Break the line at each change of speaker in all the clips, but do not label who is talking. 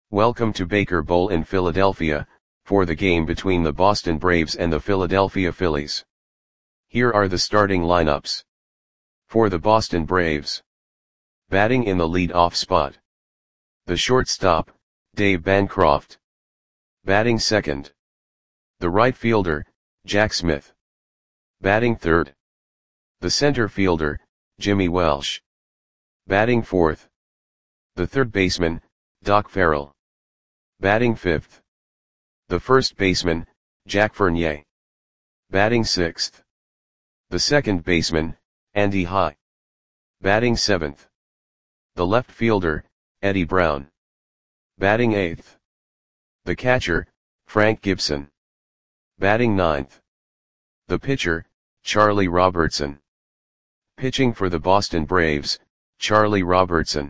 Welcome to Baker Bowl in Philadelphia, for the game between the Boston Braves and the Philadelphia Phillies. Here are the starting lineups. For the Boston Braves. Batting in the lead-off spot. The shortstop, Dave Bancroft. Batting second. The right fielder, Jack Smith. Batting third. The center fielder, Jimmy Welsh. Batting fourth. The third baseman, Doc Farrell. Batting fifth. The first baseman, Jack Fournier. Batting sixth. The second baseman, Andy High. Batting seventh. The left fielder, Eddie Brown. Batting eighth. The catcher, Frank Gibson. Batting ninth. The pitcher, Charlie Robertson. Pitching for the Boston Braves, Charlie Robertson.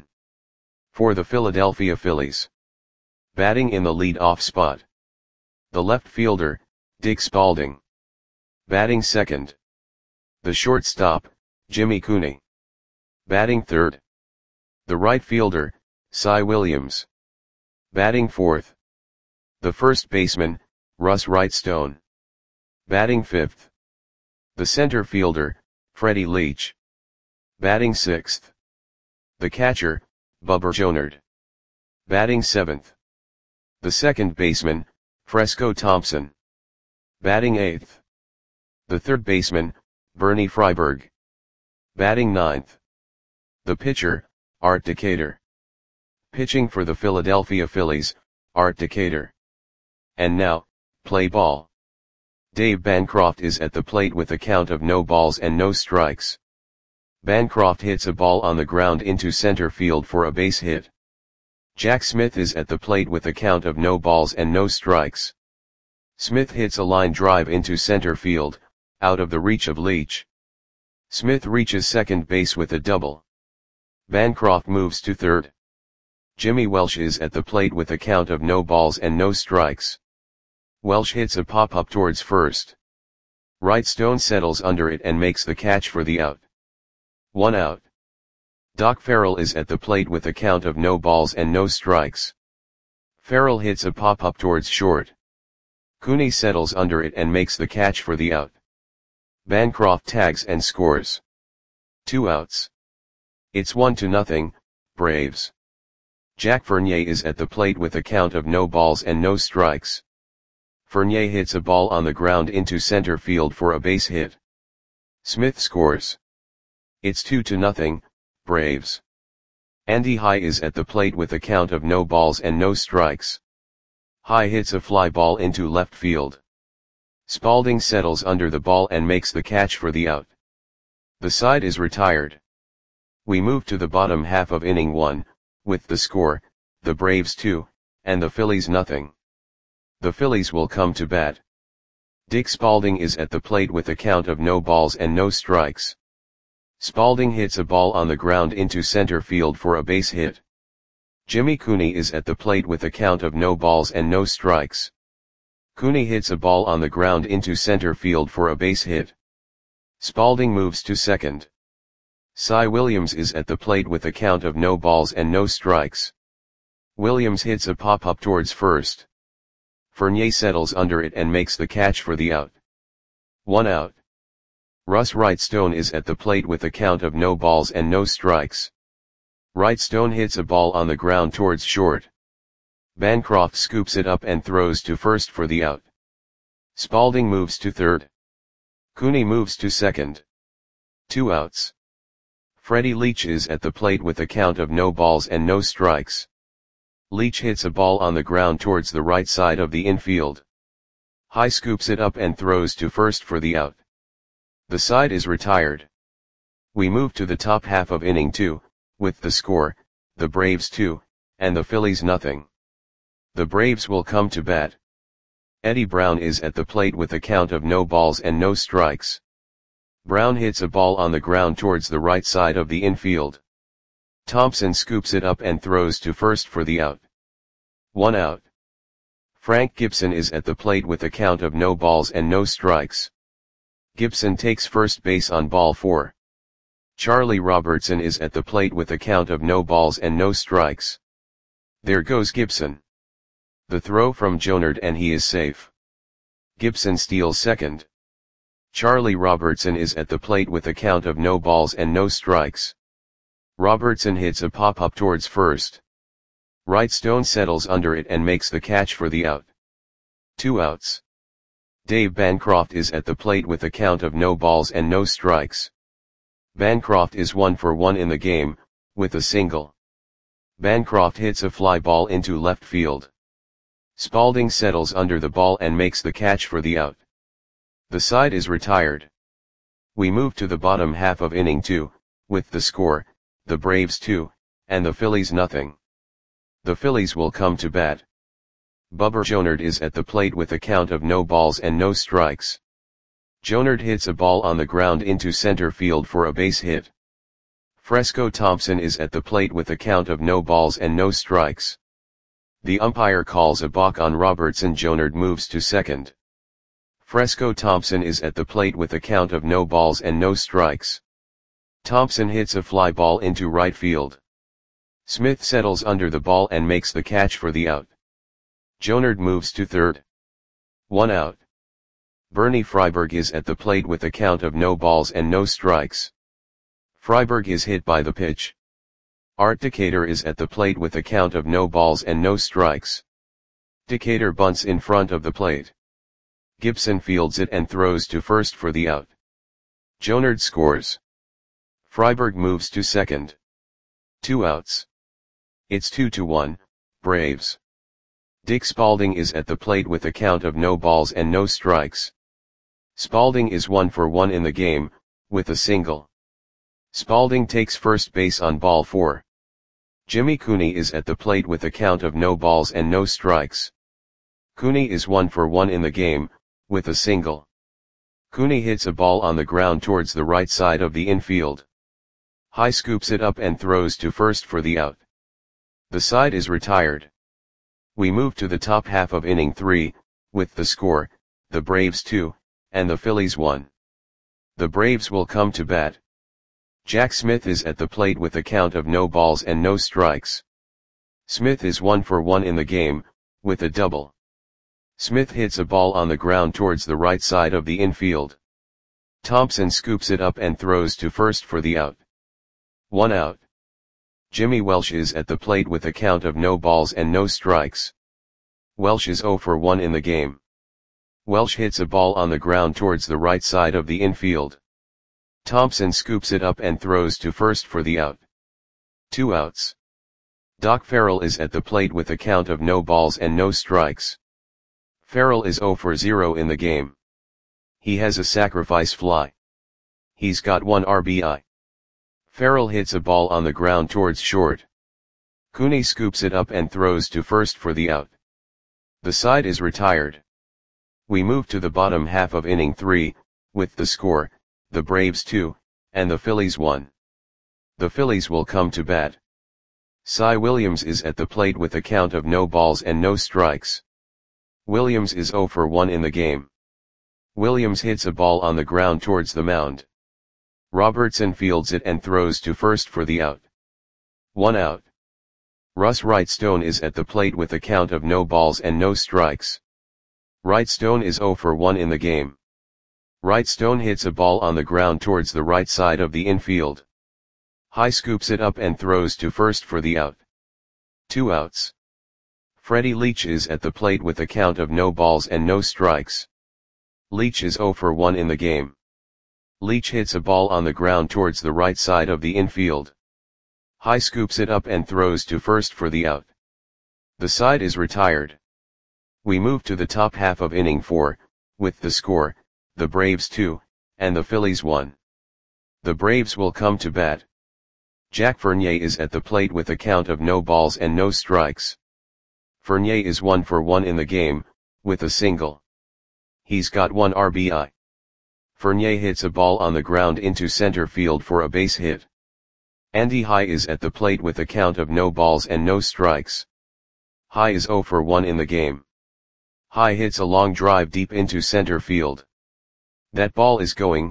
For the Philadelphia Phillies. Batting in the lead-off spot. The left fielder, Dick Spaulding. Batting second. The shortstop, Jimmy Cooney. Batting third. The right fielder, Cy Williams. Batting fourth. The first baseman, Russ Wrightstone. Batting fifth. The center fielder, Freddie Leach. Batting sixth. The catcher, Bubba Jonard. Batting seventh. The second baseman, Fresco Thompson. Batting eighth. The third baseman, Bernie Freiberg. Batting ninth. The pitcher, Art Decatur. Pitching for the Philadelphia Phillies, Art Decatur. And now, play ball. Dave Bancroft is at the plate with a count of no balls and no strikes. Bancroft hits a ball on the ground into center field for a base hit. Jack Smith is at the plate with a count of no balls and no strikes. Smith hits a line drive into center field, out of the reach of Leach. Smith reaches second base with a double. Bancroft moves to third. Jimmy Welsh is at the plate with a count of no balls and no strikes. Welsh hits a pop-up towards first. Wrightstone settles under it and makes the catch for the out. 1 out. Doc Farrell is at the plate with a count of no balls and no strikes. Farrell hits a pop-up towards short. Cooney settles under it and makes the catch for the out. Bancroft tags and scores. 2 outs. It's 1-0, Braves. Jack Fournier is at the plate with a count of no balls and no strikes. Fournier hits a ball on the ground into center field for a base hit. Smith scores. It's 2-0, Braves. Andy High is at the plate with a count of no balls and no strikes. High hits a fly ball into left field. Spaulding settles under the ball and makes the catch for the out. The side is retired. We move to the bottom half of inning 1, with the score, the Braves 2, and the Phillies nothing. The Phillies will come to bat. Dick Spaulding is at the plate with a count of no balls and no strikes. Spaulding hits a ball on the ground into center field for a base hit. Jimmy Cooney is at the plate with a count of no balls and no strikes. Cooney hits a ball on the ground into center field for a base hit. Spaulding moves to second. Cy Williams is at the plate with a count of no balls and no strikes. Williams hits a pop-up towards first. Fournier settles under it and makes the catch for the out. 1 out. Russ Wrightstone is at the plate with a count of no balls and no strikes. Wrightstone hits a ball on the ground towards short. Bancroft scoops it up and throws to first for the out. Spaulding moves to third. Cooney moves to second. 2 outs. Freddie Leach is at the plate with a count of no balls and no strikes. Leach hits a ball on the ground towards the right side of the infield. High scoops it up and throws to first for the out. The side is retired. We move to the top half of inning 2, with the score, the Braves 2, and the Phillies nothing. The Braves will come to bat. Eddie Brown is at the plate with a count of no balls and no strikes. Brown hits a ball on the ground towards the right side of the infield. Thompson scoops it up and throws to first for the out. 1 out. Frank Gibson is at the plate with a count of no balls and no strikes. Gibson takes first base on ball 4. Charlie Robertson is at the plate with a count of no balls and no strikes. There goes Gibson. The throw from Jonard and he is safe. Gibson steals second. Charlie Robertson is at the plate with a count of no balls and no strikes. Robertson hits a pop-up towards first. Wrightstone settles under it and makes the catch for the out. 2 outs. Dave Bancroft is at the plate with a count of no balls and no strikes. Bancroft is 1 for 1 in the game, with a single. Bancroft hits a fly ball into left field. Spalding settles under the ball and makes the catch for the out. The side is retired. We move to the bottom half of inning 2, with the score, the Braves 2, and the Phillies nothing. The Phillies will come to bat. Bubber Jonard is at the plate with a count of no balls and no strikes. Jonard hits a ball on the ground into center field for a base hit. Fresco Thompson is at the plate with a count of no balls and no strikes. The umpire calls a balk on Robertson. Jonard moves to second. Fresco Thompson is at the plate with a count of no balls and no strikes. Thompson hits a fly ball into right field. Smith settles under the ball and makes the catch for the out. Jonard moves to third. 1 out. Bernie Freiberg is at the plate with a count of no balls and no strikes. Freiberg is hit by the pitch. Art Decatur is at the plate with a count of no balls and no strikes. Decatur bunts in front of the plate. Gibson fields it and throws to first for the out. Jonard scores. Freiberg moves to second. 2 outs. It's 2-1, Braves. Dick Spalding is at the plate with a count of no balls and no strikes. Spalding is 1 for 1 in the game, with a single. Spalding takes first base on ball 4. Jimmy Cooney is at the plate with a count of no balls and no strikes. Cooney is 1 for 1 in the game, with a single. Cooney hits a ball on the ground towards the right side of the infield. High scoops it up and throws to first for the out. The side is retired. We move to the top half of inning 3, with the score, the Braves 2, and the Phillies 1. The Braves will come to bat. Jack Smith is at the plate with a count of no balls and no strikes. Smith is 1 for 1 in the game, with a double. Smith hits a ball on the ground towards the right side of the infield. Thompson scoops it up and throws to first for the out. 1 out. Jimmy Welsh is at the plate with a count of no balls and no strikes. Welsh is 0 for 1 in the game. Welsh hits a ball on the ground towards the right side of the infield. Thompson scoops it up and throws to first for the out. 2 outs. Doc Farrell is at the plate with a count of no balls and no strikes. Farrell is 0 for 0 in the game. He has a sacrifice fly. He's got 1 RBI. Farrell hits a ball on the ground towards short. Cooney scoops it up and throws to first for the out. The side is retired. We move to the bottom half of inning 3, with the score, the Braves 2, and the Phillies 1. The Phillies will come to bat. Cy Williams is at the plate with a count of no balls and no strikes. Williams is 0 for 1 in the game. Williams hits a ball on the ground towards the mound. Robertson fields it and throws to first for the out. 1 out. Russ Wrightstone is at the plate with a count of no balls and no strikes. Wrightstone is 0 for 1 in the game. Wrightstone hits a ball on the ground towards the right side of the infield. High scoops it up and throws to first for the out. 2 outs. Freddie Leach is at the plate with a count of no balls and no strikes. Leach is 0 for 1 in the game. Leach hits a ball on the ground towards the right side of the infield. High scoops it up and throws to first for the out. The side is retired. We move to the top half of inning 4, with the score, the Braves 2, and the Phillies 1. The Braves will come to bat. Jack Fournier is at the plate with a count of no balls and no strikes. Fournier is 1 for 1 in the game, with a single. He's got 1 RBI. Fournier hits a ball on the ground into center field for a base hit. Andy High is at the plate with a count of no balls and no strikes. High is 0 for 1 in the game. High hits a long drive deep into center field. That ball is gone.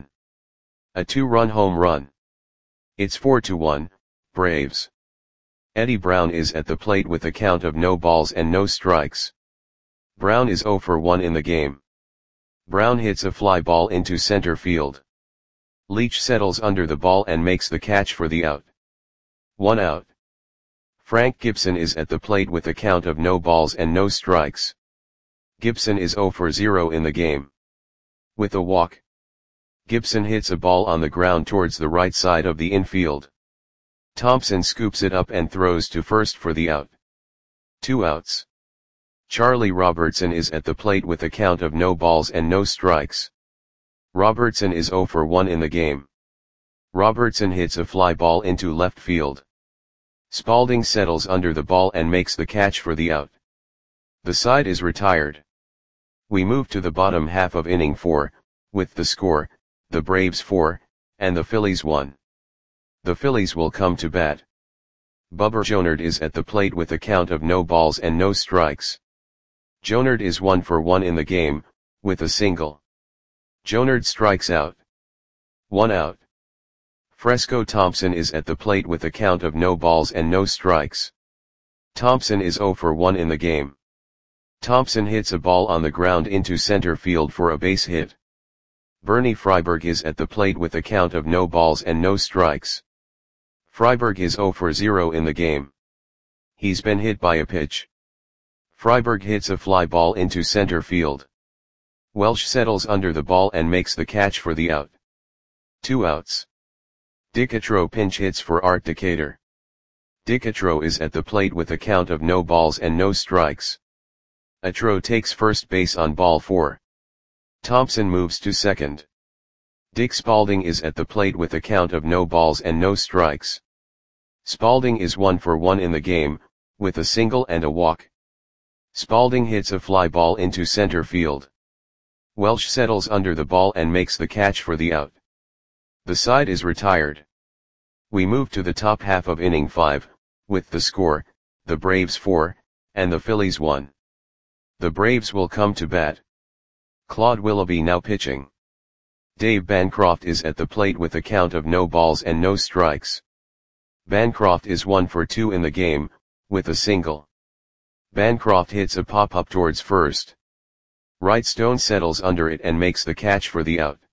A 2-run home run. It's 4-1, Braves. Eddie Brown is at the plate with a count of no balls and no strikes. Brown is 0 for 1 in the game. Brown hits a fly ball into center field. Leach settles under the ball and makes the catch for the out. 1 out. Frank Gibson is at the plate with a count of no balls and no strikes. Gibson is 0 for 0 in the game. With a walk, Gibson hits a ball on the ground towards the right side of the infield. Thompson scoops it up and throws to first for the out. 2 outs. Charlie Robertson is at the plate with a count of no balls and no strikes. Robertson is 0 for 1 in the game. Robertson hits a fly ball into left field. Spalding settles under the ball and makes the catch for the out. The side is retired. We move to the bottom half of inning 4, with the score, the Braves 4, and the Phillies 1. The Phillies will come to bat. Bubber Jonard is at the plate with a count of no balls and no strikes. Jonard is 1 for 1 in the game, with a single. Jonard strikes out. 1 out. Fresco Thompson is at the plate with a count of no balls and no strikes. Thompson is 0 for 1 in the game. Thompson hits a ball on the ground into center field for a base hit. Bernie Freiberg is at the plate with a count of no balls and no strikes. Freiberg is 0 for 0 in the game. He's been hit by a pitch. Freiberg hits a fly ball into center field. Welsh settles under the ball and makes the catch for the out. 2 outs. Dicatro pinch hits for Art Decatur. Dicatro is at the plate with a count of no balls and no strikes. Atro takes first base on ball 4. Thompson moves to second. Dick Spalding is at the plate with a count of no balls and no strikes. Spalding is 1 for 1 in the game, with a single and a walk. Spalding hits a fly ball into center field. Welsh settles under the ball and makes the catch for the out. The side is retired. We move to the top half of inning 5, with the score, the Braves 4, and the Phillies 1. The Braves will come to bat. Claude Willoughby now pitching. Dave Bancroft is at the plate with a count of no balls and no strikes. Bancroft is 1 for 2 in the game, with a single. Bancroft hits a pop-up towards first. Wright Stone settles under it and makes the catch for the out.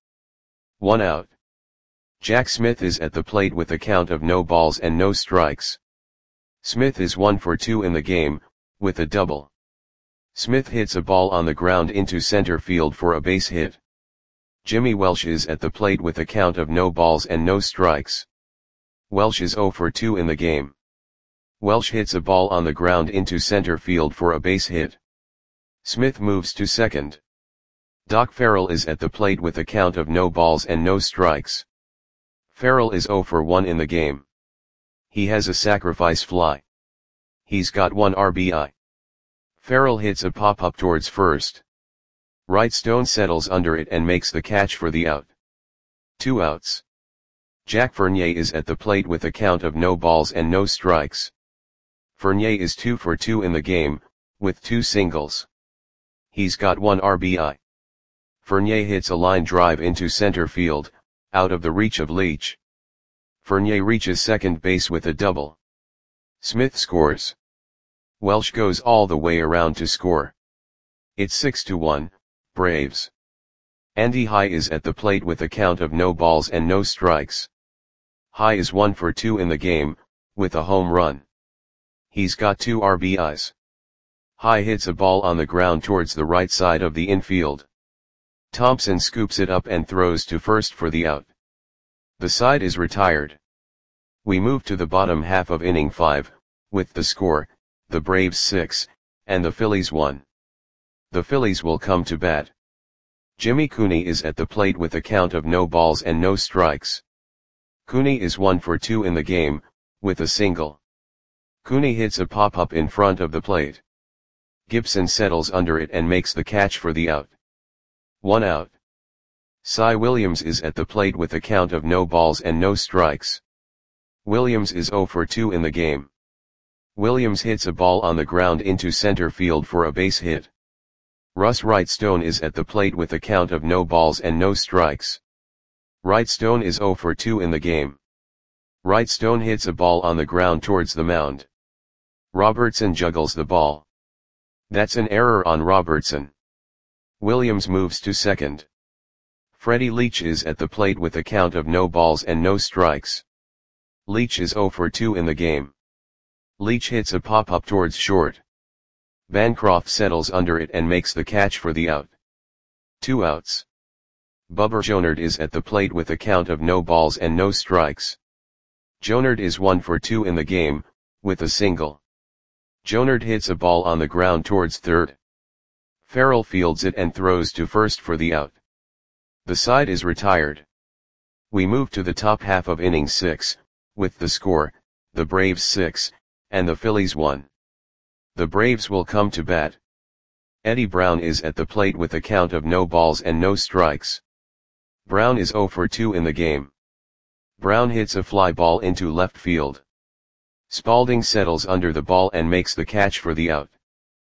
1 out. Jack Smith is at the plate with a count of no balls and no strikes. Smith is 1 for 2 in the game, with a double. Smith hits a ball on the ground into center field for a base hit. Jimmy Welsh is at the plate with a count of no balls and no strikes. Welsh is 0 for 2 in the game. Welsh hits a ball on the ground into center field for a base hit. Smith moves to second. Doc Farrell is at the plate with a count of no balls and no strikes. Farrell is 0 for 1 in the game. He has a sacrifice fly. He's got 1 RBI. Farrell hits a pop-up towards first. Wright Stone settles under it and makes the catch for the out. 2 outs. Jack Fournier is at the plate with a count of no balls and no strikes. Fournier is 2 for 2 in the game, with 2 singles. He's got 1 RBI. Fournier hits a line drive into center field, out of the reach of Leach. Fournier reaches second base with a double. Smith scores. Welsh goes all the way around to score. It's 6-1, Braves. Andy High is at the plate with a count of no balls and no strikes. High is 1 for 2 in the game, with a home run. He's got 2 RBIs. High hits a ball on the ground towards the right side of the infield. Thompson scoops it up and throws to first for the out. The side is retired. We move to the bottom half of inning 5, with the score, the Braves 6, and the Phillies 1. The Phillies will come to bat. Jimmy Cooney is at the plate with a count of no balls and no strikes. Cooney is 1 for 2 in the game, with a single. Cooney hits a pop-up in front of the plate. Gibson settles under it and makes the catch for the out. 1 out. Cy Williams is at the plate with a count of no balls and no strikes. Williams is 0 for 2 in the game. Williams hits a ball on the ground into center field for a base hit. Russ Wright Stone is at the plate with a count of no balls and no strikes. Wright Stone is 0 for 2 in the game. Wright Stone hits a ball on the ground towards the mound. Robertson juggles the ball. That's an error on Robertson. Williams moves to second. Freddie Leach is at the plate with a count of no balls and no strikes. Leach is 0 for 2 in the game. Leach hits a pop-up towards short. Bancroft settles under it and makes the catch for the out. 2 outs. Bubber Jonard is at the plate with a count of no balls and no strikes. Jonard is 1 for 2 in the game, with a single. Jonard hits a ball on the ground towards third. Farrell fields it and throws to first for the out. The side is retired. We move to the top half of inning 6, with the score, the Braves 6, and the Phillies 1. The Braves will come to bat. Eddie Brown is at the plate with a count of no balls and no strikes. Brown is 0 for 2 in the game. Brown hits a fly ball into left field. Spalding settles under the ball and makes the catch for the out.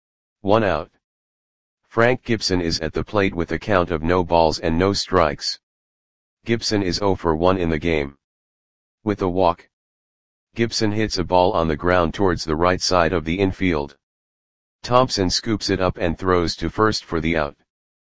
1 out. Frank Gibson is at the plate with a count of no balls and no strikes. Gibson is 0 for 1 in the game. With a walk, Gibson hits a ball on the ground towards the right side of the infield. Thompson scoops it up and throws to first for the out.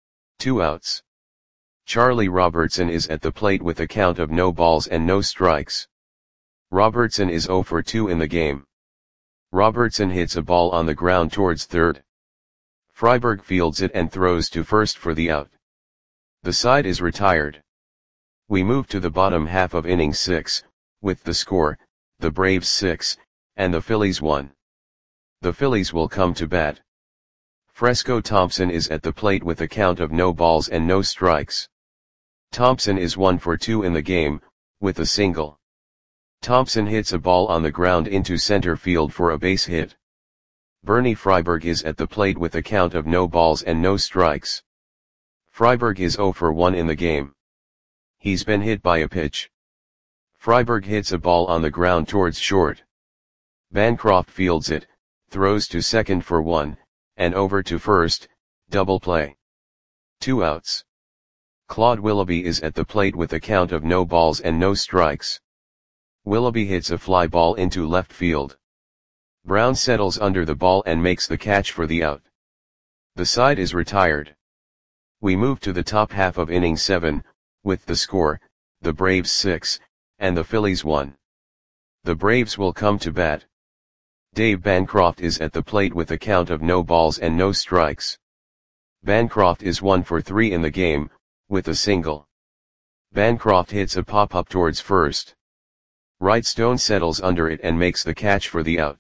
2 outs. Charlie Robertson is at the plate with a count of no balls and no strikes. Robertson is 0 for 2 in the game. Robertson hits a ball on the ground towards third. Freiberg fields it and throws to first for the out. The side is retired. We move to the bottom half of inning 6, with the score, the Braves 6, and the Phillies 1. The Phillies will come to bat. Fresco Thompson is at the plate with a count of no balls and no strikes. Thompson is 1 for 2 in the game, with a single. Thompson hits a ball on the ground into center field for a base hit. Bernie Freiberg is at the plate with a count of no balls and no strikes. Freiberg is 0 for 1 in the game. He's been hit by a pitch. Freiberg hits a ball on the ground towards short. Bancroft fields it, throws to second for 1, and over to first, double play. 2 outs. Claude Willoughby is at the plate with a count of no balls and no strikes. Willoughby hits a fly ball into left field. Brown settles under the ball and makes the catch for the out. The side is retired. We move to the top half of inning 7, with the score, the Braves 6, and the Phillies 1. The Braves will come to bat. Dave Bancroft is at the plate with a count of no balls and no strikes. Bancroft is 1 for 3 in the game, with a single. Bancroft hits a pop-up towards first. Wrightstone settles under it and makes the catch for the out.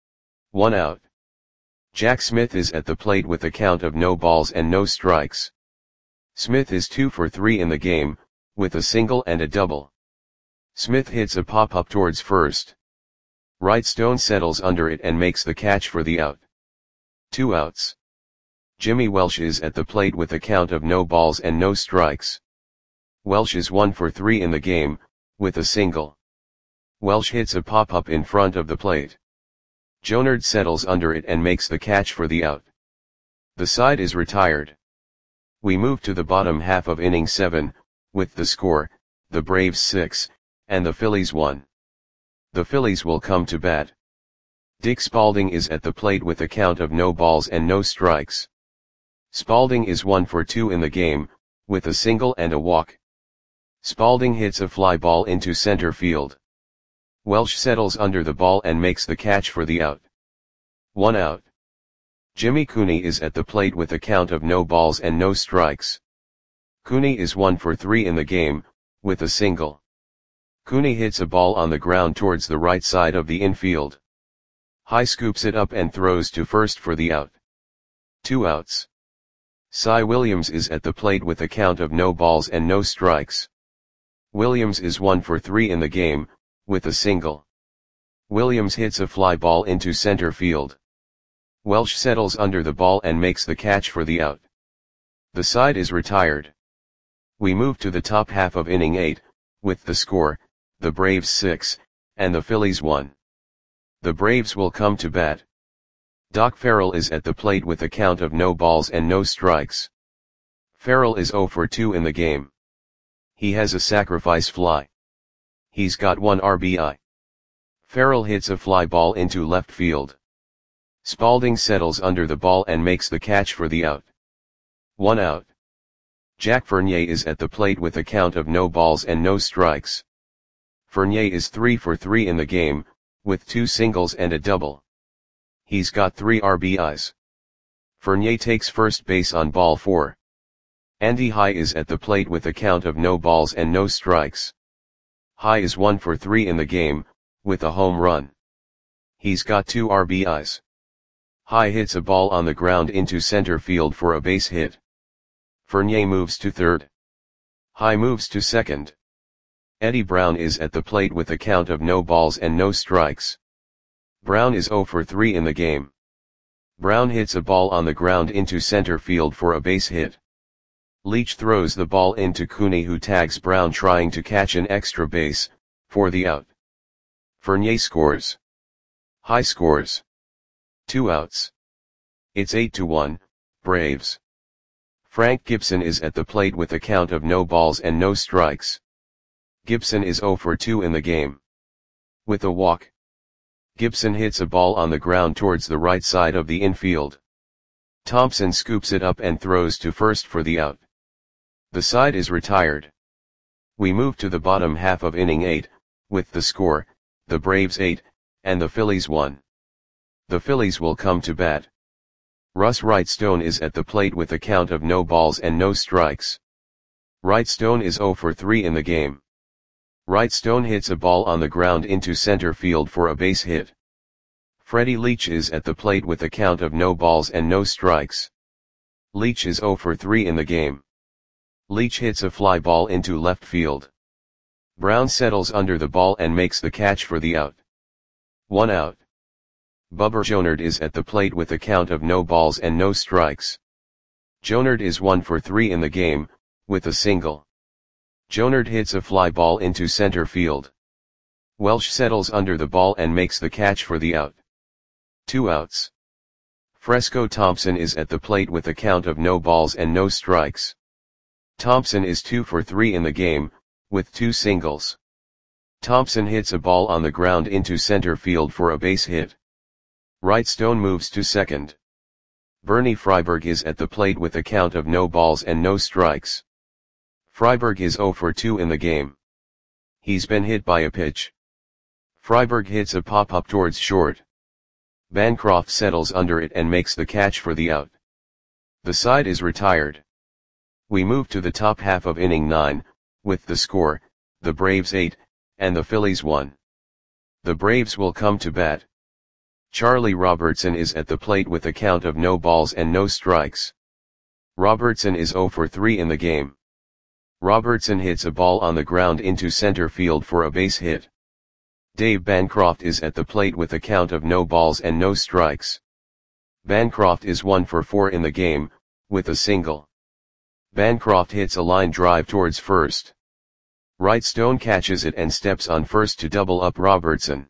1 out. Jack Smith is at the plate with a count of no balls and no strikes. Smith is 2 for 3 in the game, with a single and a double. Smith hits a pop-up towards first. Wrightstone settles under it and makes the catch for the out. 2 outs. Jimmy Welsh is at the plate with a count of no balls and no strikes. Welsh is 1 for 3 in the game, with a single. Welsh hits a pop-up in front of the plate. Jonard settles under it and makes the catch for the out. The side is retired. We move to the bottom half of inning 7, with the score, the Braves 6, and the Phillies 1. The Phillies will come to bat. Dick Spalding is at the plate with a count of no balls and no strikes. Spalding is 1 for 2 in the game, with a single and a walk. Spalding hits a fly ball into center field. Welsh settles under the ball and makes the catch for the out. 1 out. Jimmy Cooney is at the plate with a count of no balls and no strikes. Cooney is 1 for 3 in the game, with a single. Cooney hits a ball on the ground towards the right side of the infield. High scoops it up and throws to first for the out. 2 outs. Cy Williams is at the plate with a count of no balls and no strikes. Williams is 1 for 3 in the game, with a single. Williams hits a fly ball into center field. Welsh settles under the ball and makes the catch for the out. The side is retired. We move to the top half of inning 8, with the score, the Braves 6, and the Phillies 1. The Braves will come to bat. Doc Farrell is at the plate with a count of no balls and no strikes. Farrell is 0 for 2 in the game. He has a sacrifice fly. He's got 1 RBI. Farrell hits a fly ball into left field. Spalding settles under the ball and makes the catch for the out. 1 out. Jack Fournier is at the plate with a count of no balls and no strikes. Fournier is 3 for 3 in the game, with 2 singles and a double. He's got 3 RBIs. Fournier takes first base on ball 4. Andy High is at the plate with a count of no balls and no strikes. High is 1 for 3 in the game, with a home run. He's got 2 RBIs. High hits a ball on the ground into center field for a base hit. Fournier moves to third. High moves to second. Eddie Brown is at the plate with a count of no balls and no strikes. Brown is 0 for 3 in the game. Brown hits a ball on the ground into center field for a base hit. Leach throws the ball into Cooney, who tags Brown trying to catch an extra base, for the out. Fournier scores. High scores. 2 outs. It's 8-1, Braves. Frank Gibson is at the plate with a count of no balls and no strikes. Gibson is 0 for 2 in the game. With a walk, Gibson hits a ball on the ground towards the right side of the infield. Thompson scoops it up and throws to first for the out. The side is retired. We move to the bottom half of inning 8, with the score, the Braves 8, and the Phillies 1. The Phillies will come to bat. Russ Wrightstone is at the plate with a count of no balls and no strikes. Wrightstone is 0 for 3 in the game. Wrightstone hits a ball on the ground into center field for a base hit. Freddie Leach is at the plate with a count of no balls and no strikes. Leach is 0 for 3 in the game. Leach hits a fly ball into left field. Brown settles under the ball and makes the catch for the out. 1 out. Bubba Jonard is at the plate with a count of no balls and no strikes. Jonard is 1 for 3 in the game, with a single. Jonard hits a fly ball into center field. Welsh settles under the ball and makes the catch for the out. 2 outs. Fresco Thompson is at the plate with a count of no balls and no strikes. Thompson is 2 for 3 in the game, with 2 singles. Thompson hits a ball on the ground into center field for a base hit. Wrightstone moves to second. Bernie Freiberg is at the plate with a count of no balls and no strikes. Freiberg is 0 for 2 in the game. He's been hit by a pitch. Freiberg hits a pop-up towards short. Bancroft settles under it and makes the catch for the out. The side is retired. We move to the top half of inning 9, with the score, the Braves 8, and the Phillies 1. The Braves will come to bat. Charlie Robertson is at the plate with a count of no balls and no strikes. Robertson is 0 for 3 in the game. Robertson hits a ball on the ground into center field for a base hit. Dave Bancroft is at the plate with a count of no balls and no strikes. Bancroft is 1 for 4 in the game, with a single. Bancroft hits a line drive towards first. Wrightstone catches it and steps on first to double up Robertson.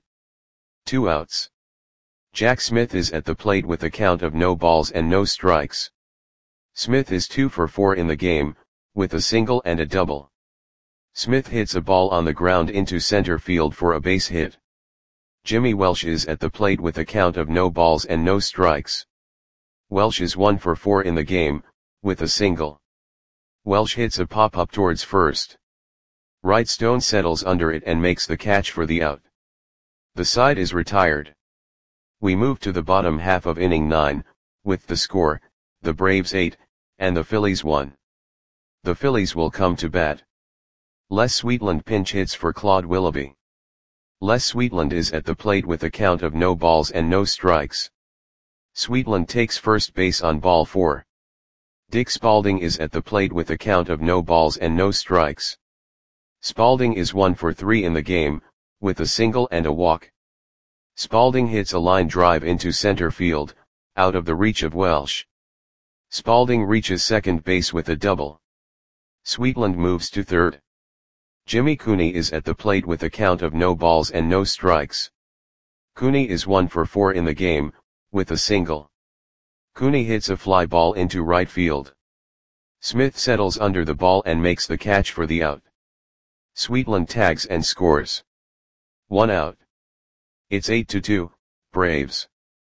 2 outs. Jack Smith is at the plate with a count of no balls and no strikes. Smith is 2 for 4 in the game, with a single and a double. Smith hits a ball on the ground into center field for a base hit. Jimmy Welsh is at the plate with a count of no balls and no strikes. Welsh is 1 for 4 in the game, with a single. Welsh hits a pop-up towards first. Wrightstone settles under it and makes the catch for the out. The side is retired. We move to the bottom half of inning 9, with the score, the Braves 8, and the Phillies 1. The Phillies will come to bat. Les Sweetland pinch hits for Claude Willoughby. Les Sweetland is at the plate with a count of no balls and no strikes. Sweetland takes first base on ball 4. Dick Spalding is at the plate with a count of no balls and no strikes. Spalding is 1 for 3 in the game, with a single and a walk. Spalding hits a line drive into center field, out of the reach of Welsh. Spalding reaches second base with a double. Sweetland moves to third. Jimmy Cooney is at the plate with a count of no balls and no strikes. Cooney is 1 for 4 in the game, with a single. Cooney hits a fly ball into right field. Smith settles under the ball and makes the catch for the out. Sweetland tags and scores. 1 out. It's 8-2, Braves.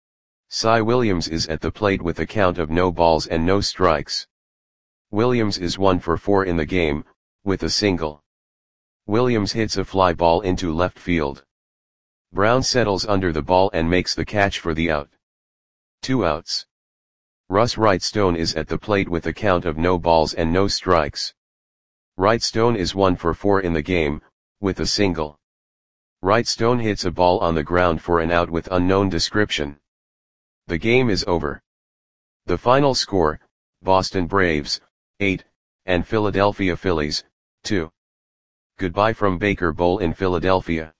Cy Williams is at the plate with a count of no balls and no strikes. Williams is 1 for 4 in the game, with a single. Williams hits a fly ball into left field. Brown settles under the ball and makes the catch for the out. 2 outs. Russ Wrightstone is at the plate with a count of no balls and no strikes. Wrightstone is 1 for 4 in the game, with a single. Wrightstone hits a ball on the ground for an out with unknown description. The game is over. The final score, Boston Braves, 8, and Philadelphia Phillies, 2. Goodbye from Baker Bowl in Philadelphia.